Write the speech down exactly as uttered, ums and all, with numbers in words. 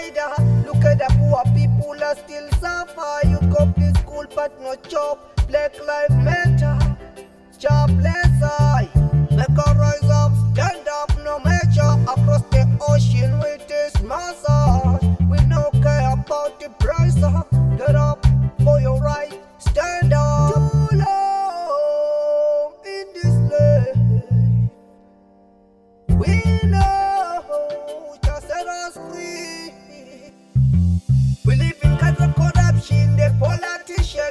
rider. Look at the poor people are still suffer. You go to school but no job. Black life matter. Jobless I make a rise up, stand up, no measure. Across the ocean with this massage. We no care about the price. Get up for your right, stand up. Too long in this life. We know just set us free. We live in kind of corruption, the politicians.